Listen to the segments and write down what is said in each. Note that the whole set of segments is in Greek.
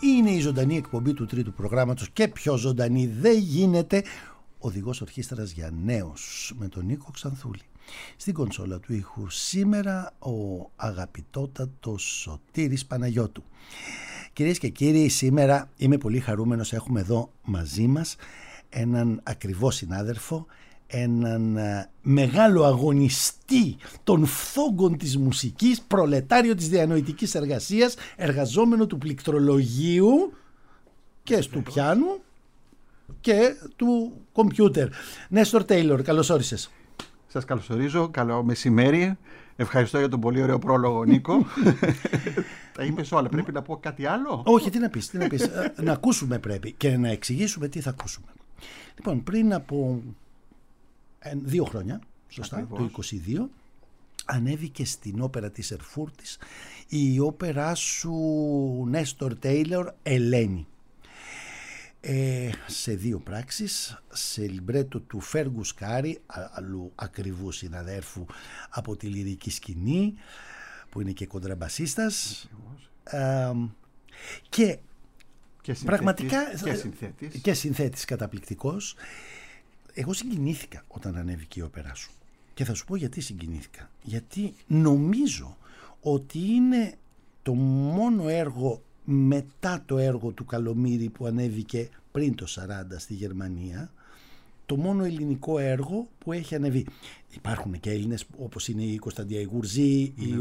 Είναι η ζωντανή εκπομπή του τρίτου προγράμματος και πιο ζωντανή δεν γίνεται. Οδηγός ορχήστρας για νέους με τον Νίκο Ξανθούλη. Στην κονσόλα του ήχου σήμερα ο αγαπητότατος Σωτήρης Παναγιώτου. Κυρίες και κύριοι, σήμερα είμαι πολύ χαρούμενος. Έχουμε εδώ μαζί μας έναν ακριβό συνάδελφο, έναν μεγάλο αγωνιστή των φθόγκων της μουσικής, προλετάριο της διανοητικής εργασίας, εργαζόμενο του πληκτρολογίου και του πιάνου και του κομπιούτερ. Νέστορ Τέιλορ, καλώς όρισες. Σας καλωσορίζω, καλό μεσημέρι. Ευχαριστώ για τον πολύ ωραίο πρόλογο, Νίκο. Τα είπες όλα, πρέπει να πω κάτι άλλο? Όχι, τι να πεις, να ακούσουμε πρέπει και να εξηγήσουμε τι θα ακούσουμε. Λοιπόν, πριν από 2 χρόνια, σωστά, Ακριβώς. το 22, ανέβηκε στην όπερα της Ερφούρτης η όπερα σου, Νέστορ Τέιλορ, Ελένη. Σε 2 πράξεις, σε λιμπρέτο του Φέργους Κάρι, αλλού ακριβού συναδέρφου από τη λυρική σκηνή, που είναι και κοντραμπασίστας, και πραγματικά και συνθέτης καταπληκτικός. Εγώ συγκινήθηκα όταν ανέβηκε η όπερα σου και θα σου πω γιατί συγκινήθηκα. Γιατί νομίζω ότι είναι το μόνο έργο μετά το έργο του Καλομήρη που ανέβηκε πριν το 40 στη Γερμανία, το μόνο ελληνικό έργο που έχει ανεβεί. Υπάρχουν και Έλληνες όπως είναι η Κωνσταντία Ιγουρζή ή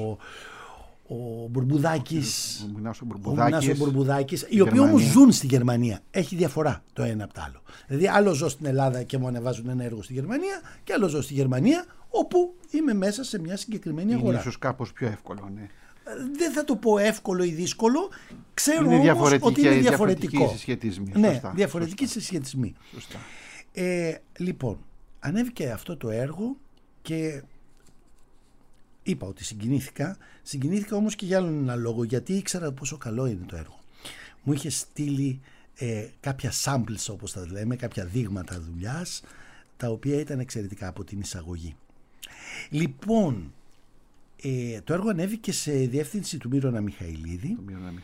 ο Μπουρμπουδάκης, ο Μινάσο Μπουρμπουδάκης, οι οποίοι όμως ζουν στη Γερμανία. Έχει διαφορά το ένα από το άλλο. Δηλαδή άλλο ζω στην Ελλάδα και μου ανεβάζουν ένα έργο στη Γερμανία και άλλο ζω στη Γερμανία όπου είμαι μέσα σε μια συγκεκριμένη αγορά. Είναι ίσως κάπως πιο εύκολο, ναι. Δεν θα το πω εύκολο ή δύσκολο. Ξέρω όμως ότι είναι διαφορετικό. Ναι, διαφορετικοί συσχετισμοί. Σωστά. Λοιπόν, ανέβηκε αυτό το έργο και είπα ότι συγκινήθηκα. Συγκινήθηκα όμως και για άλλον ένα λόγο, γιατί ήξερα πόσο καλό είναι το έργο. Μου είχε στείλει κάποια samples, όπως τα λέμε, κάποια δείγματα δουλειάς, τα οποία ήταν εξαιρετικά από την εισαγωγή. Λοιπόν, το έργο ανέβηκε σε διεύθυνση του Μύρονα Μιχαηλίδη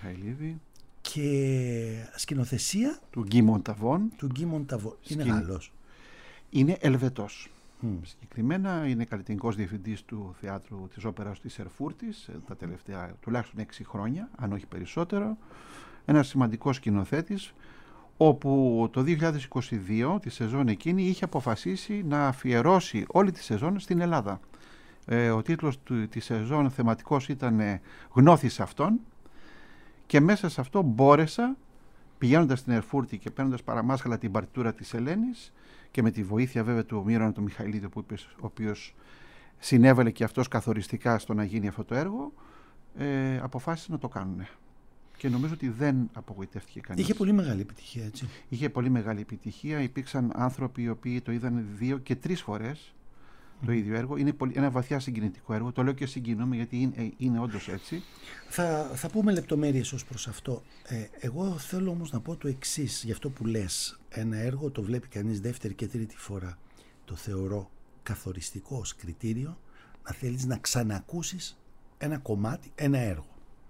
και σκηνοθεσία του Γκί Μονταβόν. Είναι Γάλλος. Είναι Ελβετός. Συγκεκριμένα είναι καλλιτεχνικός διευθυντής του θεάτρου της όπερας της Ερφούρτης τα τελευταία τουλάχιστον 6 χρόνια, αν όχι περισσότερο. Ένας σημαντικός σκηνοθέτης, όπου το 2022, τη σεζόν εκείνη, είχε αποφασίσει να αφιερώσει όλη τη σεζόν στην Ελλάδα. Ο τίτλος της σεζόν θεματικός ήταν «Γνώθης αυτόν», και μέσα σε αυτό μπόρεσα, πηγαίνοντας στην Ερφούρτη και παίρνοντας παραμάσχαλα την παρτιτούρα της Ελένης και με τη βοήθεια βέβαια του Μύρονα του Μιχαηλίδη, ο οποίος συνέβαλε και αυτός καθοριστικά στο να γίνει αυτό το έργο, αποφάσισαν να το κάνουν. Και νομίζω ότι δεν απογοητεύτηκε κανείς. Είχε πολύ μεγάλη επιτυχία, έτσι. Είχε πολύ μεγάλη επιτυχία. Υπήρξαν άνθρωποι οι οποίοι το είδαν 2 και 3 φορές το ίδιο έργο. Είναι ένα βαθιά συγκινητικό έργο. Το λέω και συγκινούμε γιατί είναι όντως έτσι. Θα πούμε λεπτομέρειες ως προς αυτό. Εγώ θέλω όμως να πω το εξής, για αυτό που λες. Ένα έργο το βλέπει κανείς δεύτερη και τρίτη φορά. Το θεωρώ καθοριστικό ως κριτήριο να θέλεις να ξανακούσεις ένα κομμάτι, ένα έργο.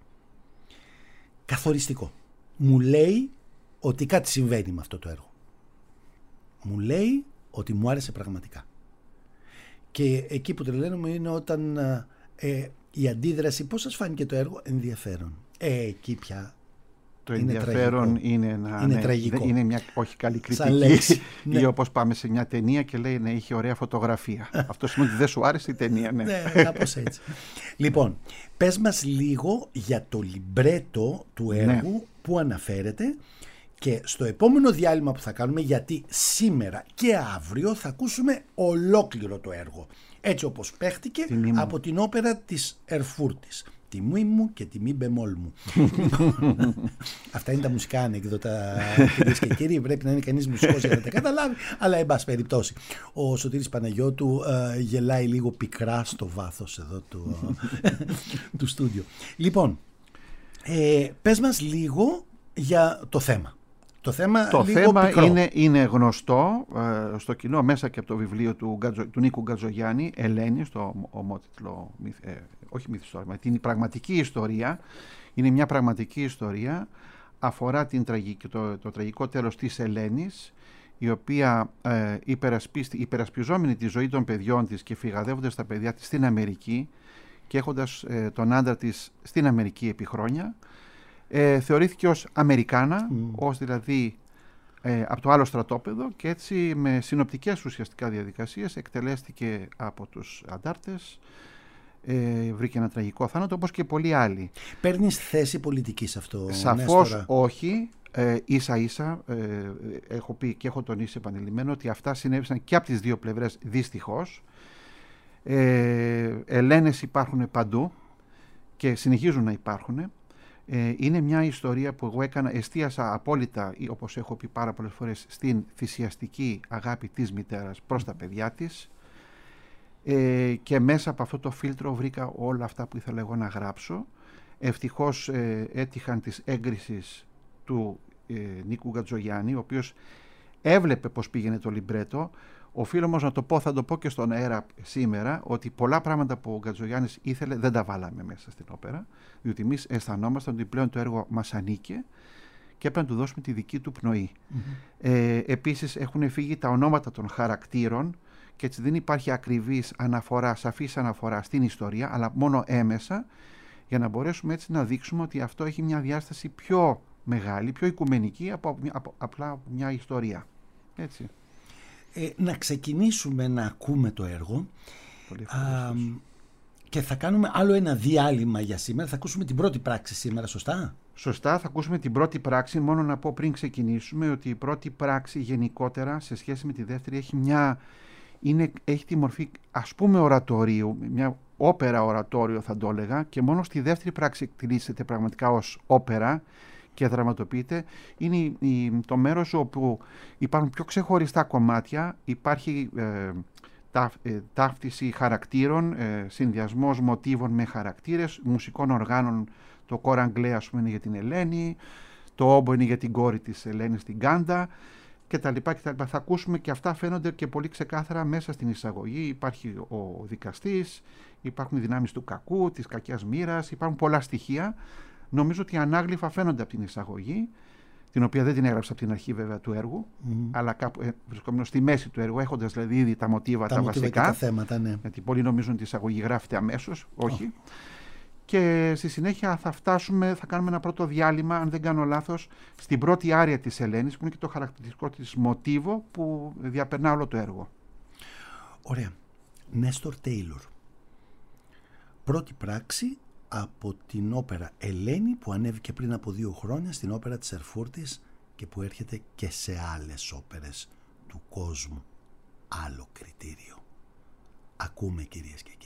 Καθοριστικό. Μου λέει ότι κάτι συμβαίνει με αυτό το έργο. Μου λέει ότι μου άρεσε πραγματικά. Και εκεί που τρελαίνομαι είναι όταν η αντίδραση, πώς σας φάνηκε το έργο, ενδιαφέρον. Εκεί πια το ενδιαφέρον είναι τραγικό. Είναι μια όχι καλή κριτική. Ή όπως πάμε σε μια ταινία και λέει να είχε ωραία φωτογραφία. Αυτό σημαίνει ότι δεν σου άρεσε η ταινία. Ναι, κάπως έτσι. Λοιπόν, πες μας λίγο για το λιμπρέτο του έργου που αναφέρεται. Και στο επόμενο διάλειμμα που θα κάνουμε, γιατί σήμερα και αύριο θα ακούσουμε ολόκληρο το έργο, έτσι όπως παίχτηκε από την όπερα της Ερφούρτης. Τιμή μου και τιμή μπεμόλ μου. Αυτά είναι τα μουσικά ανέκδοτα, κυρίες και κύριοι. Πρέπει να είναι κανείς μουσικός για να τα καταλάβει, αλλά εν πάση περιπτώσει. Ο Σωτήρης Παναγιώτου γελάει λίγο πικρά στο βάθος εδώ του στούντιο. Λοιπόν, πες μας λίγο για το θέμα. Το θέμα είναι γνωστό στο κοινό μέσα και από το βιβλίο του Νίκου Γκατζογιάννη, Ελένη, στο ομότιτλο, όχι μυθιστόρημα, την πραγματική ιστορία. Είναι μια πραγματική ιστορία αφορά το τραγικό τέλος της Ελένης, η οποία υπερασπιζόμενη τη ζωή των παιδιών της και φυγαδεύοντας τα παιδιά της στην Αμερική και έχοντας τον άντρα της στην Αμερική επί χρόνια, θεωρήθηκε ως Αμερικάνα, ως δηλαδή από το άλλο στρατόπεδο, και έτσι με συνοπτικές ουσιαστικά διαδικασίες εκτελέστηκε από τους αντάρτες, βρήκε ένα τραγικό θάνατο, όπως και πολλοί άλλοι. Παίρνεις θέση πολιτική σε αυτό? Σαφώς Νέστορα? όχι. Ίσα ίσα έχω πει και έχω τονίσει επανειλημμένο ότι αυτά συνέβησαν και από τις δύο πλευρές, δυστυχώς. Ελένες υπάρχουν παντού και συνεχίζουν να υπάρχουν. Είναι μια ιστορία που εγώ εστίασα απόλυτα, όπως έχω πει πάρα πολλές φορές, στην θυσιαστική αγάπη της μητέρας προς τα παιδιά της, και μέσα από αυτό το φίλτρο βρήκα όλα αυτά που ήθελα εγώ να γράψω. Ευτυχώς έτυχαν της έγκρισης του Νίκου Γκατζογιάννη, ο οποίος έβλεπε πως πήγαινε το λιμπρέτο. Οφείλω όμως να το πω, θα το πω και στον αέρα σήμερα, ότι πολλά πράγματα που ο Γκατζογιάννης ήθελε δεν τα βάλαμε μέσα στην όπερα, διότι εμείς αισθανόμασταν ότι πλέον το έργο μας ανήκε και έπρεπε να του δώσουμε τη δική του πνοή. Επίσης έχουν φύγει τα ονόματα των χαρακτήρων και έτσι δεν υπάρχει ακριβής αναφορά, σαφής αναφορά στην ιστορία, αλλά μόνο έμεσα, για να μπορέσουμε έτσι να δείξουμε ότι αυτό έχει μια διάσταση πιο μεγάλη, πιο οικουμενική από απλά μια ιστορία. Έτσι. Να ξεκινήσουμε να ακούμε το έργο. Πολύ και θα κάνουμε άλλο ένα διάλειμμα για σήμερα. Θα ακούσουμε την πρώτη πράξη σήμερα, σωστά? Σωστά, θα ακούσουμε την πρώτη πράξη. Μόνο να πω πριν ξεκινήσουμε ότι η πρώτη πράξη γενικότερα σε σχέση με τη δεύτερη έχει τη μορφή, ας πούμε, ορατορίου, μια όπερα ορατόριο θα το έλεγα, και μόνο στη δεύτερη πράξη εκτελήσεται πραγματικά ως όπερα και δραματοποιείται. Είναι το μέρος όπου υπάρχουν πιο ξεχωριστά κομμάτια, υπάρχει ταύτιση χαρακτήρων, συνδυασμός μοτίβων με χαρακτήρες, μουσικών οργάνων. Το κόρ Αγγλέ, ας πούμε, είναι για την Ελένη, το όμπο είναι για την κόρη της Ελένης, την Κάντα, κτλ. Θα ακούσουμε και αυτά, φαίνονται και πολύ ξεκάθαρα μέσα στην εισαγωγή. Υπάρχει ο δικαστής, υπάρχουν οι δυνάμεις του κακού, της κακιάς μοίρας, υπάρχουν πολλά στοιχεία. Νομίζω ότι ανάγλυφα φαίνονται από την εισαγωγή, την οποία δεν την έγραψα από την αρχή βέβαια του έργου, αλλά κάπου βρισκόμενο στη μέση του έργου, έχοντας δηλαδή ήδη τα μοτίβα, τα βασικά. Και τα θέματα, ναι. Γιατί πολλοί νομίζουν ότι η εισαγωγή γράφεται αμέσως, όχι. Και στη συνέχεια θα κάνουμε ένα πρώτο διάλειμμα, αν δεν κάνω λάθος, στην πρώτη άρια της Ελένης, που είναι και το χαρακτηριστικό της μοτίβο που διαπερνά όλο το έργο. Ωραία. Νέστορ Τέιλορ. Πρώτη πράξη από την όπερα Ελένη, που ανέβηκε πριν από 2 χρόνια στην όπερα της Ερφούρτης και που έρχεται και σε άλλες όπερες του κόσμου. Άλλο κριτήριο. Ακούμε, κυρίες και κύριοι.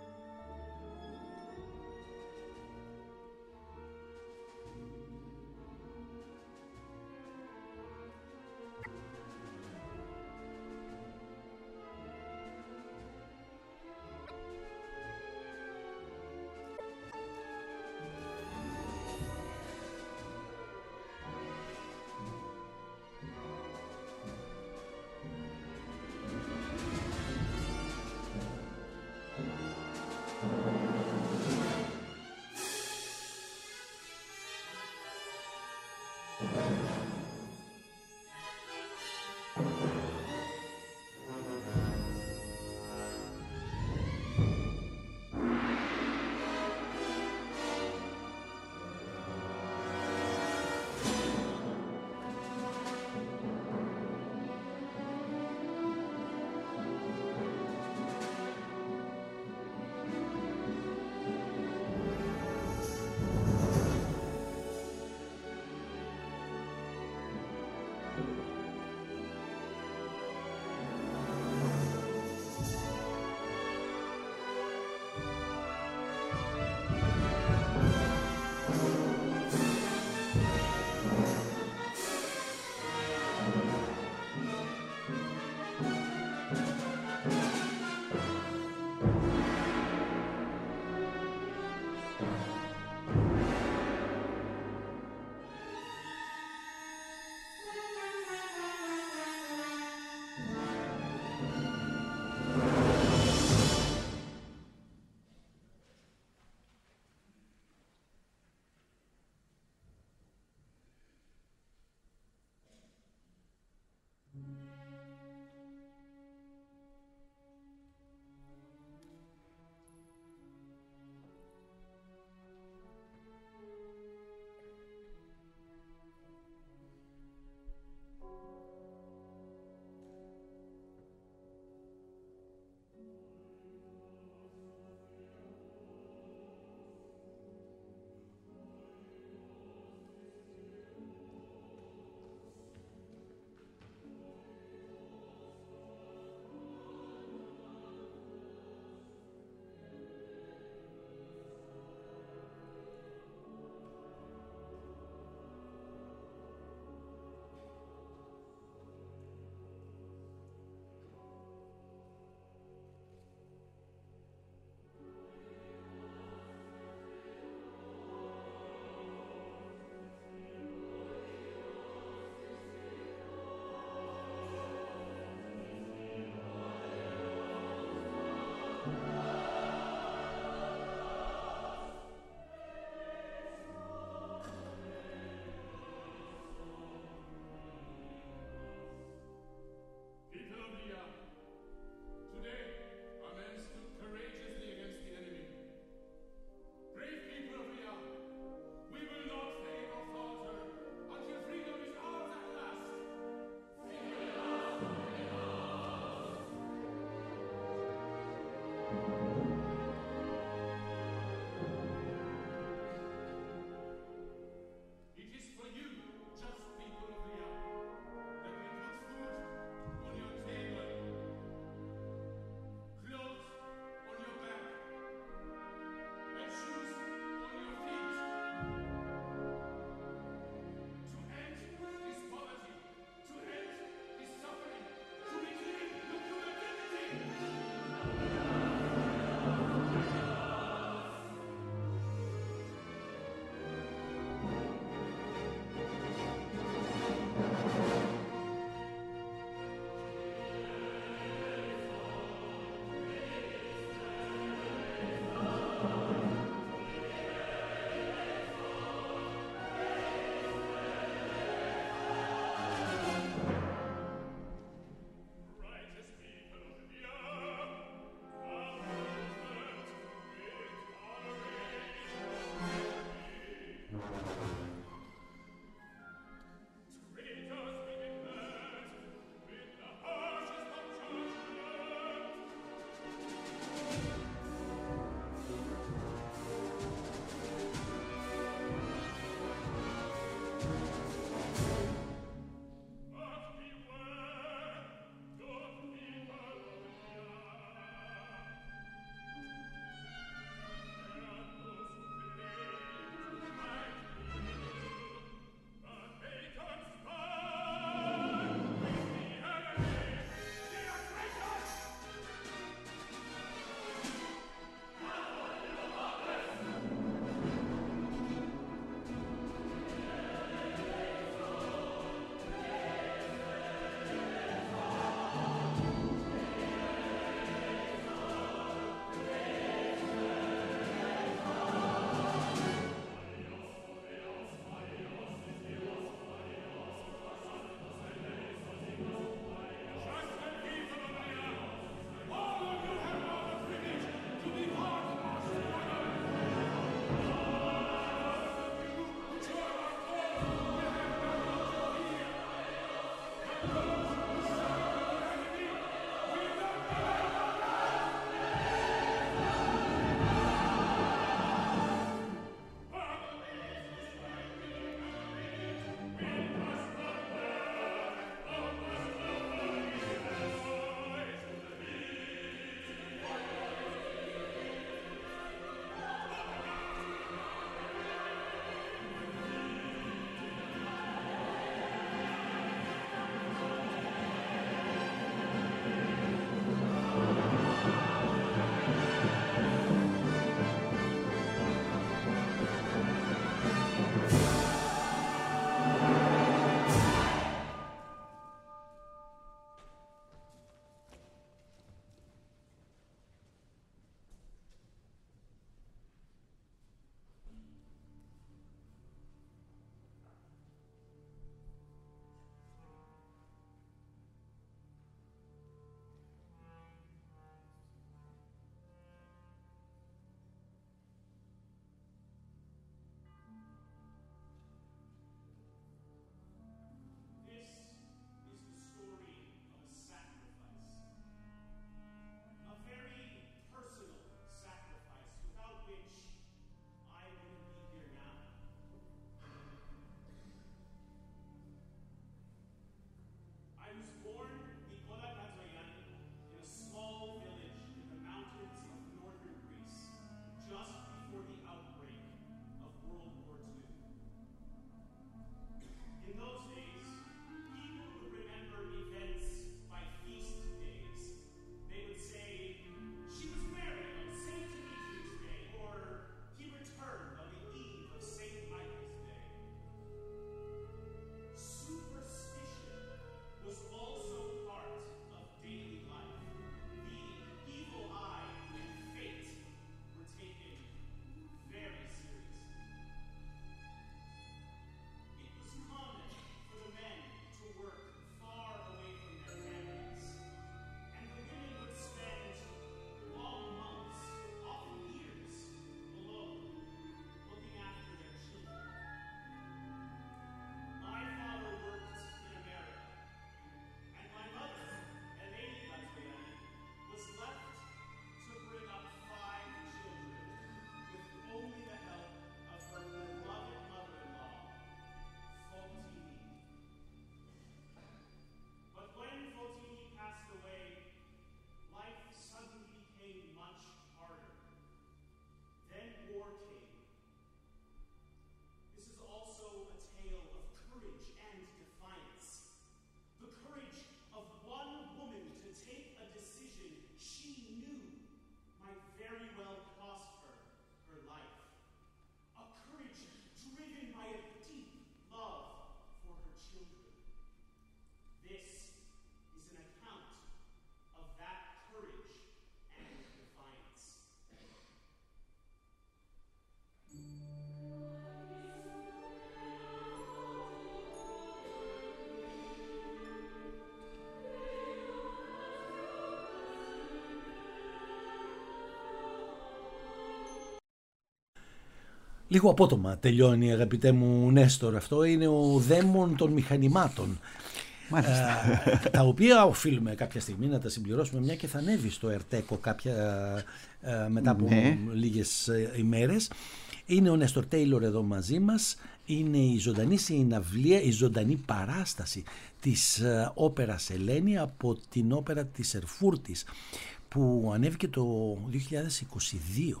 Λίγο απότομα τελειώνει, αγαπητέ μου Νέστορ. Αυτό είναι ο δαίμον των μηχανημάτων. Τα οποία οφείλουμε κάποια στιγμή να τα συμπληρώσουμε, μια και θα ανέβει στο Ερτέκο μετά από λίγες ημέρες. Είναι ο Νέστορ Τέιλορ εδώ μαζί μας. Είναι η ζωντανή συναυλία, η ζωντανή παράσταση της όπερας Ελένη από την όπερα της Ερφούρτης, που ανέβηκε το 2022.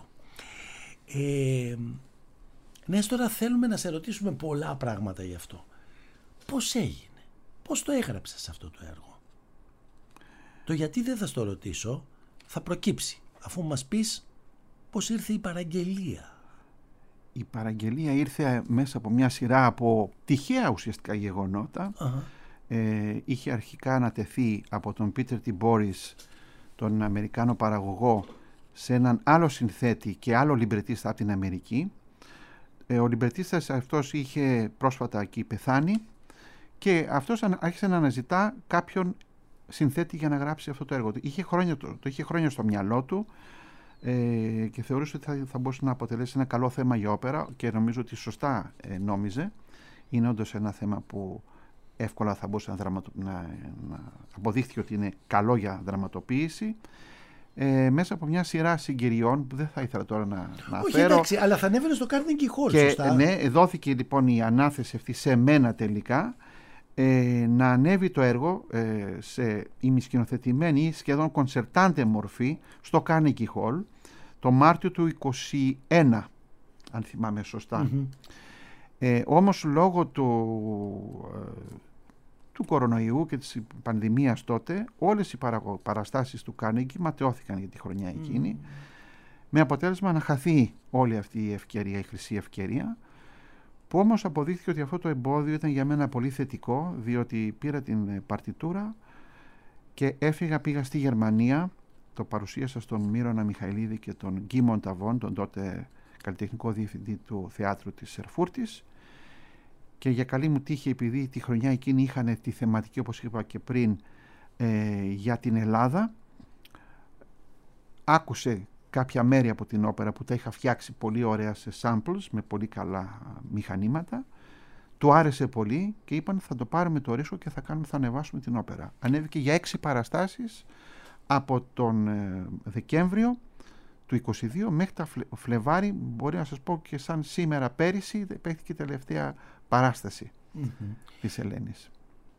Νέστορα, θέλουμε να σε ρωτήσουμε πολλά πράγματα γι' αυτό. Πώς έγινε, πώς το έγραψες αυτό το έργο? Το γιατί δεν θα στο ρωτήσω, θα προκύψει αφού μας πεις πώς ήρθε η παραγγελία. Η παραγγελία ήρθε μέσα από μια σειρά από τυχαία ουσιαστικά γεγονότα. Είχε αρχικά ανατεθεί από τον Πίτερ T. Μπόρις, τον Αμερικάνο παραγωγό, σε έναν άλλο συνθέτη και άλλο λιμπρετίστα από την Αμερική. Ο λιμπρετίστας αυτός είχε πρόσφατα εκεί πεθάνει και αυτός άρχισε να αναζητά κάποιον συνθέτη για να γράψει αυτό το έργο. Το είχε χρόνια στο μυαλό του και θεωρούσε ότι θα μπορούσε να αποτελέσει ένα καλό θέμα για όπερα, και νομίζω ότι σωστά νόμιζε. Είναι όντως ένα θέμα που εύκολα θα μπορούσε να αποδείχθηκε ότι είναι καλό για δραματοποίηση, μέσα από μια σειρά συγκυριών που δεν θα ήθελα τώρα να Όχι, εντάξει, αλλά θα ανέβαινε στο Carnegie Hall, σωστά. Ναι, δόθηκε λοιπόν η ανάθεση αυτή σε μένα τελικά, να ανέβει το έργο σε ημισκηνοθετημένη ή σχεδόν κονσερτάντε μορφή στο Carnegie Hall το Μάρτιο του 2021, αν θυμάμαι σωστά. Όμως λόγω του κορονοϊού και της πανδημίας τότε, όλες οι παραστάσεις του Carnegie ματαιώθηκαν για τη χρονιά εκείνη, με αποτέλεσμα να χαθεί όλη αυτή η ευκαιρία, η χρυσή ευκαιρία, που όμως αποδείχθηκε ότι αυτό το εμπόδιο ήταν για μένα πολύ θετικό, διότι πήρα την παρτιτούρα και πήγα στη Γερμανία, το παρουσίασα στον Μύρονα Μιχαηλίδη και τον Γκί Μονταβόν, τον τότε καλλιτεχνικό διευθυντή του θεάτρου της Ερφούρτης, και για καλή μου τύχη, επειδή τη χρονιά εκείνη είχαν τη θεματική, όπως είπα και πριν, για την Ελλάδα, άκουσε κάποια μέρη από την όπερα που τα είχα φτιάξει πολύ ωραία σε samples με πολύ καλά μηχανήματα, του άρεσε πολύ και είπαν θα το πάρουμε το ρίσκο και θα ανεβάσουμε την όπερα. Ανέβηκε για 6 παραστάσεις από τον Δεκέμβριο του 22 μέχρι τα Φλεβάρι, μπορεί να σας πω και σαν σήμερα πέρυσι παίχθηκε η τελευταία παράσταση της Ελένης.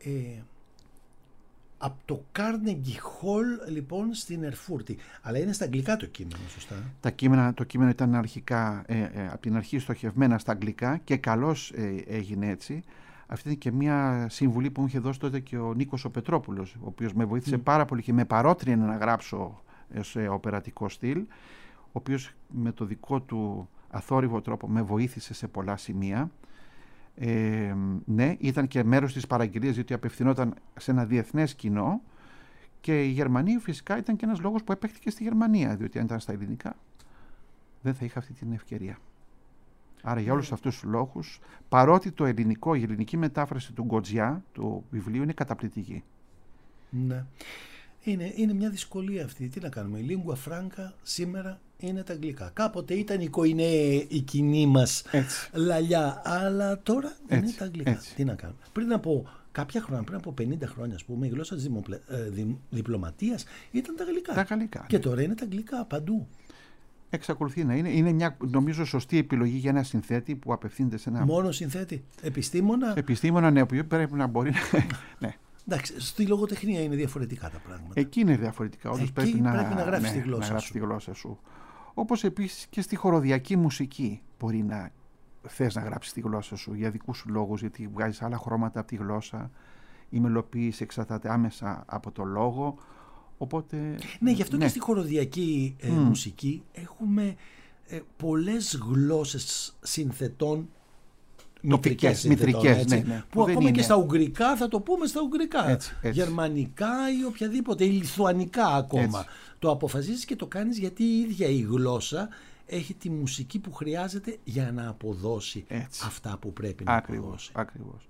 Από το Carnegie Hall λοιπόν στην Ερφούρτη. Αλλά είναι στα αγγλικά το κείμενο, σωστά? Το κείμενο ήταν αρχικά από την αρχή στοχευμένα στα αγγλικά και καλώς έγινε έτσι. Αυτή είναι και μια συμβουλή που μου είχε δώσει τότε και ο Νίκος ο Πετρόπουλος, ο οποίος με βοήθησε πάρα πολύ και με παρότρινε να γράψω σε οπερατικό στυλ, ο οποίος με το δικό του αθόρυβο τρόπο με βοήθησε σε πολλά σημεία. Ναι, ήταν και μέρος της παραγγελίας, διότι απευθυνόταν σε ένα διεθνές κοινό, και η Γερμανία φυσικά ήταν και ένας λόγος που έπαιχτηκε στη Γερμανία, διότι αν ήταν στα ελληνικά δεν θα είχα αυτή την ευκαιρία. Άρα για όλους αυτούς τους λόγους, παρότι η ελληνική μετάφραση του Γκοτζιά, του βιβλίου, είναι καταπληκτική. Ναι. Είναι μια δυσκολία αυτή. Τι να κάνουμε, η lingua franca σήμερα είναι τα αγγλικά. Κάποτε ήταν η κοινή μας λαλιά, αλλά τώρα είναι τα αγγλικά. Τι να κάνουμε. Πριν από κάποια χρόνια, πριν από 50 χρόνια, ας πούμε, η γλώσσα της διπλωματίας ήταν τα αγγλικά. Τα γαλλικά, και τώρα είναι τα αγγλικά παντού. Εξακολουθεί να είναι. Είναι μια, νομίζω, σωστή επιλογή για ένα συνθέτη που απευθύνεται σε ένα. Μόνο συνθέτη. Επιστήμονα. Επιστήμονα, ναι, που πρέπει να μπορεί να. Ναι. Εντάξει, στη λογοτεχνία είναι διαφορετικά τα πράγματα. Εκεί είναι διαφορετικά. Όντως πρέπει να γράψεις τη γλώσσα σου. Όπως επίσης και στη χοροδιακή μουσική μπορεί να θες να γράψεις τη γλώσσα σου για δικούς σου λόγους, γιατί βγάζεις άλλα χρώματα από τη γλώσσα, η μελοποίηση εξαρτάται άμεσα από το λόγο. Οπότε, ναι, γι' αυτό και στη χοροδιακή μουσική έχουμε πολλές γλώσσες συνθετών μητρικές, ναι. Που ακόμα και στα ουγγρικά θα το πούμε στα ουγγρικά. Έτσι. Γερμανικά ή οποιαδήποτε, ή λιθουανικά ακόμα. Το αποφασίζεις και το κάνεις γιατί η ίδια η γλώσσα έχει τη μουσική που χρειάζεται για να αποδώσει αυτά που πρέπει να αποδώσει. Ακριβώς.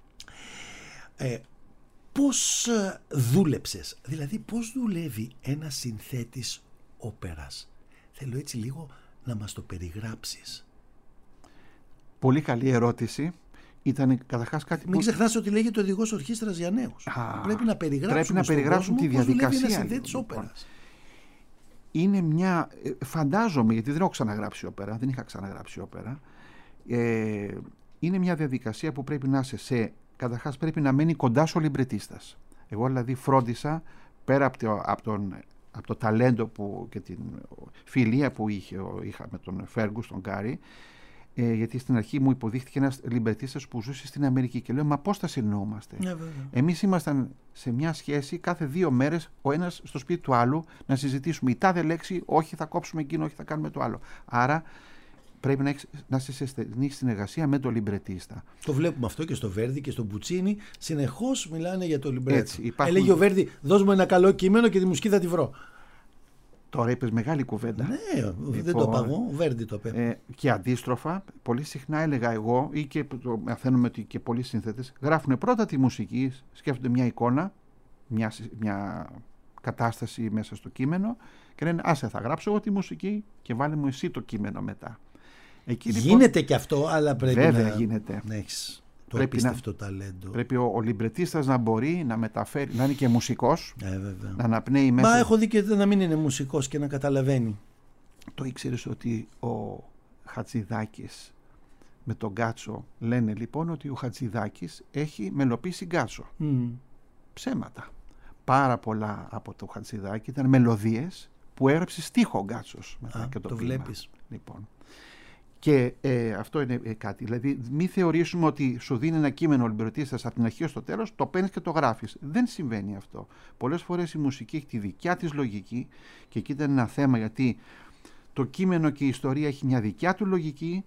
Πώς δούλεψες, δηλαδή πώς δουλεύει ένας συνθέτης όπερας? Θέλω έτσι λίγο να μας το περιγράψεις. Πολύ καλή ερώτηση. Ήταν καταρχάς κάτι. Μην ξεχνάς ότι λέγεται οδηγός ορχήστρας για νέους. Πρέπει να περιγράψουν τη διαδικασία. Πώς συνθέτης όπερας. Είναι μια. Φαντάζομαι, γιατί δεν έχω ξαναγράψει όπερα, δεν είχα ξαναγράψει όπερα. Είναι μια διαδικασία που πρέπει να είσαι καταρχάς πρέπει να μένει κοντά σου ο λιμπρετίστας. Εγώ δηλαδή φρόντισα πέρα από το ταλέντο και την φιλία που είχα με τον Φέργκους, τον Γκάρι, γιατί στην αρχή μου υποδείχθηκε ένας λιμπρετίστας που ζούσε στην Αμερική και λέω, μα πώς θα συνεννοούμαστε? Εμείς ήμασταν σε μια σχέση κάθε 2 μέρες ο ένας στο σπίτι του άλλου να συζητήσουμε η τάδε λέξη, όχι θα κόψουμε εκείνο, όχι θα κάνουμε το άλλο. Άρα πρέπει να είσαι σε στενή συνεργασία με τον λιμπρετίστα. Το βλέπουμε αυτό και στο Βέρντι και στο Πουτσίνι. Συνεχώς μιλάνε για το λιμπρέτο. Έλεγε ο Βέρντι, δώσ' μου ένα καλό κείμενο και τη μουσική θα τη βρω. Τώρα είπες μεγάλη κουβέντα. Ναι, δεν το είπα εγώ, ο Βέρντι το είπε. Και αντίστροφα, πολύ συχνά έλεγα εγώ, ή και μαθαίνουμε ότι και πολλοί σύνθετες, γράφουν πρώτα τη μουσική, σκέφτονται μια εικόνα, μια κατάσταση μέσα στο κείμενο και λένε, άσε θα γράψω εγώ τη μουσική και βάλε μου εσύ το κείμενο μετά. Εκεί, γίνεται λοιπόν, και αυτό, αλλά πρέπει βέβαια γίνεται. να έχεις το απίστευτο ταλέντο. Πρέπει ο λιμπρετίστας να μπορεί να μεταφέρει, να είναι και μουσικός, να αναπνέει μέσα. Μα έχω δει και να μην είναι μουσικός και να καταλαβαίνει. Το ήξερες ότι ο Χατζηδάκης με τον Γκάτσο λένε λοιπόν ότι ο Χατζηδάκης έχει μελοποιήσει Γκάτσο. Ψέματα. Πάρα πολλά από το Χατζηδάκη ήταν μελωδίες που έγραψε στίχο ο Γκάτσος. Το βλέπεις. Λοιπόν. Και αυτό είναι κάτι. Δηλαδή, μην θεωρήσουμε ότι σου δίνει ένα κείμενο ο λιμπρετίστας από την αρχή ως το τέλος, το παίρνεις και το γράφεις. Δεν συμβαίνει αυτό. Πολλές φορές η μουσική έχει τη δικιά της λογική και εκεί ήταν ένα θέμα γιατί το κείμενο και η ιστορία έχει μια δικιά του λογική.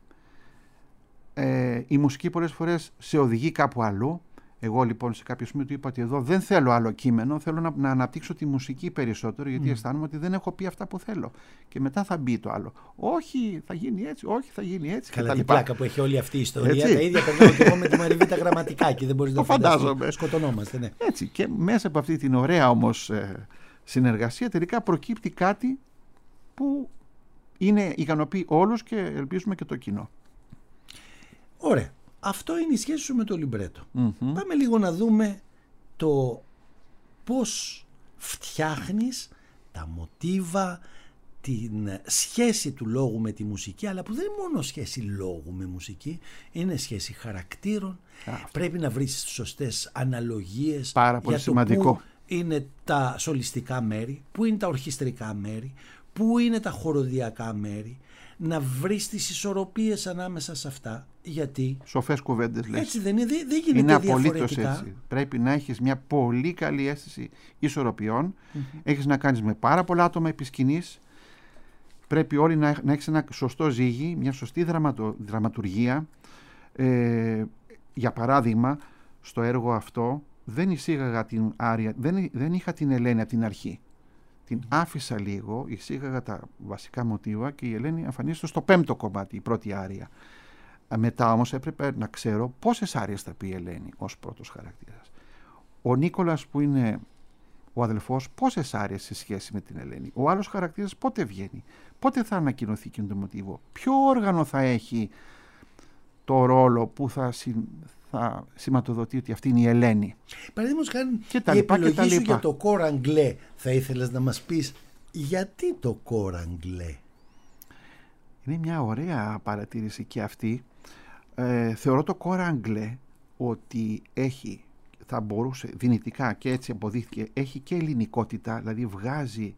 Η μουσική πολλές φορές σε οδηγεί κάπου αλλού. Εγώ λοιπόν σε κάποιο σημείο του είπα ότι εδώ δεν θέλω άλλο κείμενο, θέλω να αναπτύξω τη μουσική περισσότερο γιατί αισθάνομαι ότι δεν έχω πει αυτά που θέλω και μετά θα μπει το άλλο. Όχι θα γίνει έτσι, όχι θα γίνει έτσι. Καλά την πλάκα που έχει όλη αυτή η ιστορία, έτσι. Τα ίδια περνάω και εγώ με τη Μαριβίτα γραμματικά και δεν μπορείς να το φαντάζομαι. Σκοτωνόμαστε, ναι. Έτσι και μέσα από αυτή την ωραία όμως συνεργασία τελικά προκύπτει κάτι που ικανοποιεί όλους και ελπίζουμε και το κοινό. Ωραία. Αυτό είναι η σχέση σου με το λιμπρέτο. Πάμε λίγο να δούμε το πώς φτιάχνεις τα μοτίβα, την σχέση του λόγου με τη μουσική, αλλά που δεν είναι μόνο σχέση λόγου με μουσική, είναι σχέση χαρακτήρων. Πρέπει να βρεις τις σωστές αναλογίες. Πάρα πολύ σημαντικό. Πού είναι τα σολιστικά μέρη, πού είναι τα ορχιστρικά μέρη, πού είναι τα χοροδιακά μέρη. Να βρεις τις ισορροπίες ανάμεσα σε αυτά. Γιατί. Σοφές κουβέντες λες. Έτσι δεν είναι, δεν γίνεται διαφορετικά. Έτσι. Πρέπει να έχεις μια πολύ καλή αίσθηση ισορροπιών. Έχεις να κάνεις με πάρα πολλά άτομα επί σκηνής. Πρέπει όλοι να έχεις ένα σωστό ζύγι, μια σωστή δραματουργία. Για παράδειγμα, στο έργο αυτό δεν εισήγαγα την άρια, δεν είχα την Ελένη από την αρχή. Την άφησα λίγο, εισήγαγα τα βασικά μοτίβα και η Ελένη εμφανίζεται στο 5ο κομμάτι, η πρώτη άρια. Μετά όμως έπρεπε να ξέρω πόσες άριες θα πει η Ελένη ως πρώτος χαρακτήρας. Ο Νίκολας που είναι ο αδελφός, πόσες άριες σε σχέση με την Ελένη. Ο άλλος χαρακτήρας πότε βγαίνει, πότε θα ανακοινωθεί εκείνο το μοτίβο, ποιο όργανο θα έχει το ρόλο που θα σηματοδοτεί ότι αυτή είναι η Ελένη. Παραδείγματος χάρη, η επιλογή σου για το κορ αγγλέ, θα ήθελες να μας πεις γιατί το κορ αγγλέ? Είναι μια ωραία παρατήρηση και αυτή. Θεωρώ το κορ αγγλέ ότι θα μπορούσε δυνητικά και έτσι αποδείχθηκε, έχει και ελληνικότητα, δηλαδή βγάζει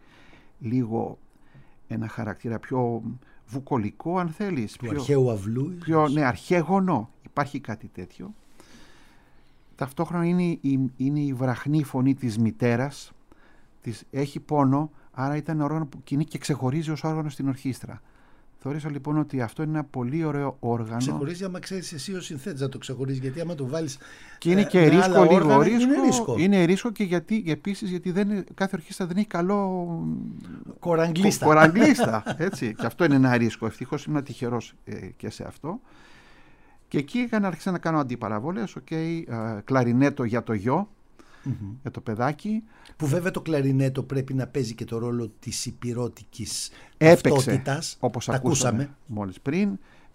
ένα χαρακτήρα πιο βουκολικό αν θέλεις. Του αρχαίου αυλού. Ναι, αρχαίγωνο. Υπάρχει κάτι τέτοιο. Ταυτόχρονα είναι η βραχνή φωνή της μητέρας, έχει πόνο, άρα ήταν ένα όργανο που κινεί και ξεχωρίζει ως όργανο στην ορχήστρα. Θεώρησα λοιπόν ότι αυτό είναι ένα πολύ ωραίο όργανο. Ξεχωρίζει άμα ξέρεις εσύ ο συνθέτης να το ξεχωρίζει, γιατί άμα το βάλεις και είναι και ρίσκο, λίγο ρίσκο. Είναι ρίσκο και γιατί κάθε ορχήστρα δεν έχει καλό κοραγγλίστα. Έτσι. Και αυτό είναι ένα ρίσκο. Ευτυχώς ήμουν τυχερός και σε αυτό. Και εκεί άρχισα να κάνω αντιπαραβόλες, κλαρινέτο για το γιο, για το παιδάκι. Που βέβαια το κλαρινέτο πρέπει να παίζει και το ρόλο της υπηρώτικης ταυτότητας. Όπως ακούσαμε μόλις πριν.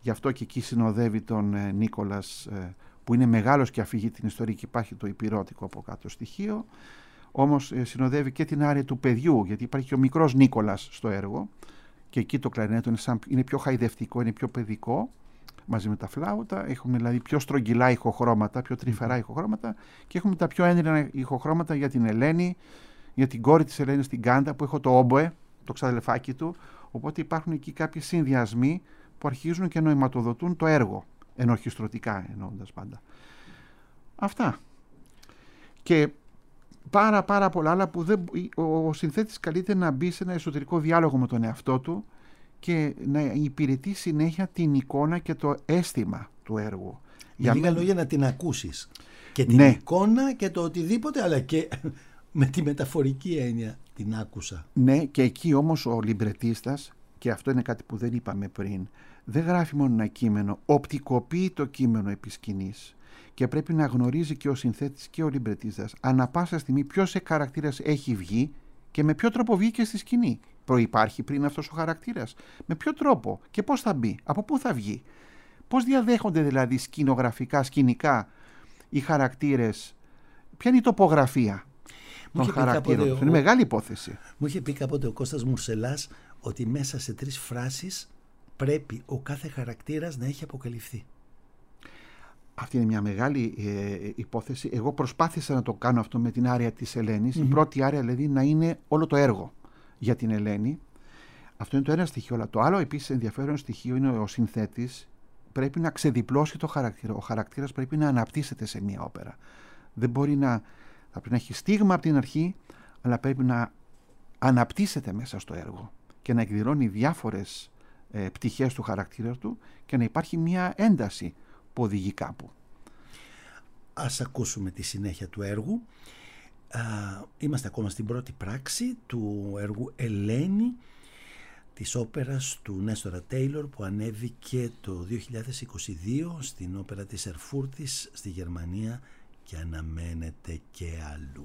γι' αυτό και εκεί συνοδεύει τον Νίκολας, που είναι μεγάλος και αφηγεί την ιστορία και υπάρχει το υπηρώτικο από κάτω στοιχείο. Όμως συνοδεύει και την άρεια του παιδιού, γιατί υπάρχει και ο μικρός Νίκολας στο έργο και εκεί το κλαρινέτο είναι πιο χαϊδευτικό, είναι πιο παιδικό, μαζί με τα φλάουτα. Έχουμε δηλαδή πιο στρογγυλά ηχοχρώματα, πιο τρυφερά ηχοχρώματα και έχουμε τα πιο έντονα ηχοχρώματα για την Ελένη, για την κόρη της Ελένης, την Κάντα, που έχω το όμποε, το ξαδελφάκι του. Οπότε υπάρχουν εκεί κάποιοι συνδυασμοί που αρχίζουν και νοηματοδοτούν το έργο, ενορχιστρωτικά εννοώντας πάντα. Αυτά. Και πάρα πολλά άλλα που ο συνθέτης καλείται να μπει σε ένα εσωτερικό διάλογο με τον εαυτό του και να υπηρετεί συνέχεια την εικόνα και το αίσθημα του έργου. Για λίγα λόγια να την ακούσεις. Και την εικόνα και το οτιδήποτε, αλλά και με τη μεταφορική έννοια την άκουσα. Ναι, και εκεί όμως ο λιμπρετίστας, και αυτό είναι κάτι που δεν είπαμε πριν, δεν γράφει μόνο ένα κείμενο, οπτικοποιεί το κείμενο επί σκηνής. Και πρέπει να γνωρίζει και ο συνθέτης και ο λιμπρετίστας ανά πάσα στιγμή ποιος χαρακτήρας έχει βγει και με ποιο τρόπο βγήκε στη σκηνή. Προϋπάρχει πριν αυτός ο χαρακτήρας, με ποιο τρόπο και πώς θα μπει, από πού θα βγει. Πώς διαδέχονται δηλαδή σκηνογραφικά, σκηνικά οι χαρακτήρες, ποια είναι η τοπογραφία των χαρακτήρων. Είναι μεγάλη υπόθεση. Μου είχε πει κάποτε ο Κώστας Μουρσελάς ότι μέσα σε 3 φράσεις πρέπει ο κάθε χαρακτήρας να έχει αποκαλυφθεί. Αυτή είναι μια μεγάλη υπόθεση. Εγώ προσπάθησα να το κάνω αυτό με την άρεια της Ελένης. Η πρώτη άρεια δηλαδή να είναι όλο το έργο για την Ελένη. Αυτό είναι το ένα στοιχείο. Αλλά το άλλο επίσης ενδιαφέρον στοιχείο είναι ο συνθέτης πρέπει να ξεδιπλώσει το χαρακτήρα. Ο χαρακτήρας πρέπει να αναπτύσσεται σε μια όπερα. Δεν μπορεί θα πρέπει να έχει στίγμα από την αρχή, αλλά πρέπει να αναπτύσσεται μέσα στο έργο και να εκδηλώνει διάφορες πτυχές του χαρακτήρα του και να υπάρχει μια ένταση που οδηγεί κάπου. Ας ακούσουμε τη συνέχεια του έργου. Είμαστε ακόμα στην πρώτη πράξη του έργου Ελένη, της όπερας του Νέστορα Τέιλορ, που ανέβηκε το 2022 στην όπερα της Ερφούρτης στη Γερμανία και αναμένεται και αλλού.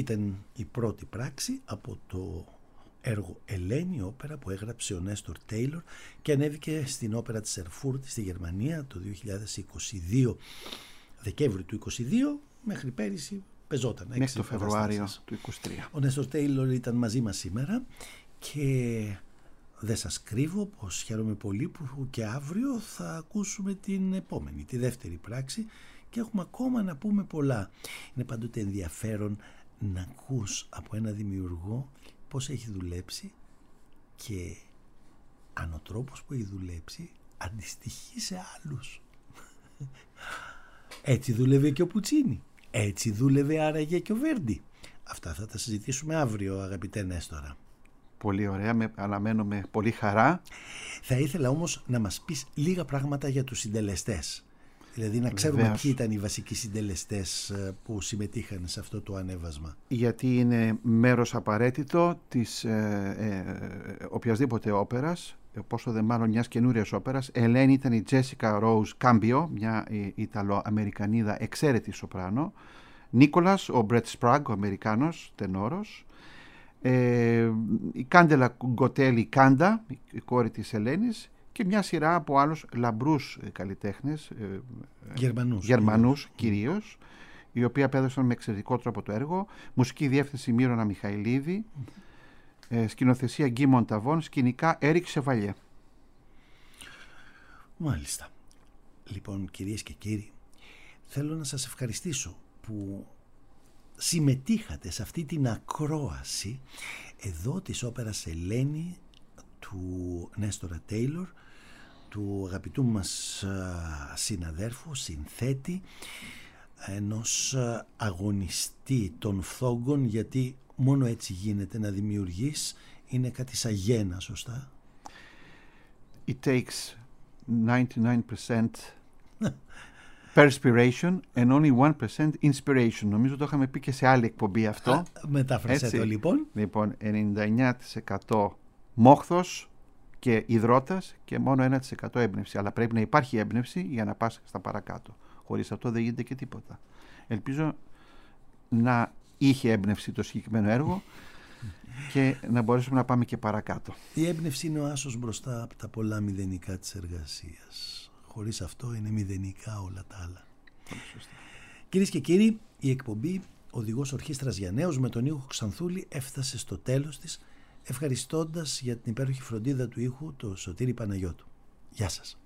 Ήταν η πρώτη πράξη από το έργο Ελένη, όπερα που έγραψε ο Νέστορ Τέιλορ και ανέβηκε στην όπερα της Ερφούρτη στη Γερμανία το 2022, Δεκέμβρη του 2022, μέχρι πέρυσι πεζόταν. Μέχρι το Φεβρουάριο του 2023. Ο Νέστορ Τέιλορ ήταν μαζί μας σήμερα και δεν σας κρύβω πως χαίρομαι πολύ που και αύριο θα ακούσουμε την επόμενη, τη δεύτερη πράξη και έχουμε ακόμα να πούμε πολλά. Είναι πάντοτε ενδιαφέρον να ακούς από ένα δημιουργό πώς έχει δουλέψει και αν ο τρόπος που έχει δουλέψει αντιστοιχεί σε άλλους. Έτσι δούλευε και ο Πουτσίνι, έτσι δούλευε άραγε και ο Βέρντι. Αυτά θα τα συζητήσουμε αύριο, αγαπητέ Νέστορα. Πολύ ωραία, αναμένω με πολύ χαρά. Θα ήθελα όμως να μας πεις λίγα πράγματα για τους συντελεστές. Δηλαδή να ξέρουμε ποιοι ήταν οι βασικοί συντελεστές που συμμετείχαν σε αυτό το ανέβασμα. Γιατί είναι μέρος απαραίτητο της οποιασδήποτε όπερας, πόσο δε μάλλον μιας καινούριας όπερας. Ελένη ήταν η Τζέσικα Ροουζ Κάμπιο, μια Ιταλο-Αμερικανίδα εξαίρετη σοπράνο. Νίκολας, ο Μπρετ Σπράγκ, ο Αμερικάνος τενόρος. Η Κάντελα Γκοτέλη Κάντα, η κόρη της Ελένης, και μια σειρά από άλλους λαμπρούς καλλιτέχνες, Γερμανούς κυρίως, οι οποίοι απέδωσαν με εξαιρετικό τρόπο το έργο. Μουσική διεύθυνση Μύρονα Μιχαηλίδη, σκηνοθεσία Γκί Μονταβών, σκηνικά Έρικ Σεβαλιέ. Μάλιστα. Λοιπόν, κυρίες και κύριοι, θέλω να σας ευχαριστήσω που συμμετείχατε σε αυτή την ακρόαση εδώ της όπερας Ελένη του Νέστορα Τέιλορ, του αγαπητού μας συναδέρφου, συνθέτη, ενός αγωνιστή των φθόγκων, γιατί μόνο έτσι γίνεται να δημιουργείς, είναι κάτι σαν γένα, σωστά? It takes 99% perspiration and only 1% inspiration. Νομίζω το είχαμε πει και σε άλλη εκπομπή αυτό. Μετάφρασε το λοιπόν. Λοιπόν, 99% μόχθος και υδρότας και μόνο 1% έμπνευση. Αλλά πρέπει να υπάρχει έμπνευση για να πας στα παρακάτω. Χωρίς αυτό δεν γίνεται και τίποτα. Ελπίζω να είχε έμπνευση το συγκεκριμένο έργο και να μπορέσουμε να πάμε και παρακάτω. Η έμπνευση είναι ο άσος μπροστά από τα πολλά μηδενικά της εργασίας. Χωρίς αυτό είναι μηδενικά όλα τα άλλα. Κυρίες και κύριοι, η εκπομπή Οδηγός Ορχήστρας για Νέους με τον ήχο Ξανθούλη έφτασε στο τέλος της, ευχαριστώντας για την υπέροχη φροντίδα του ήχου το Σωτήρη Παναγιώτου. Γεια σας.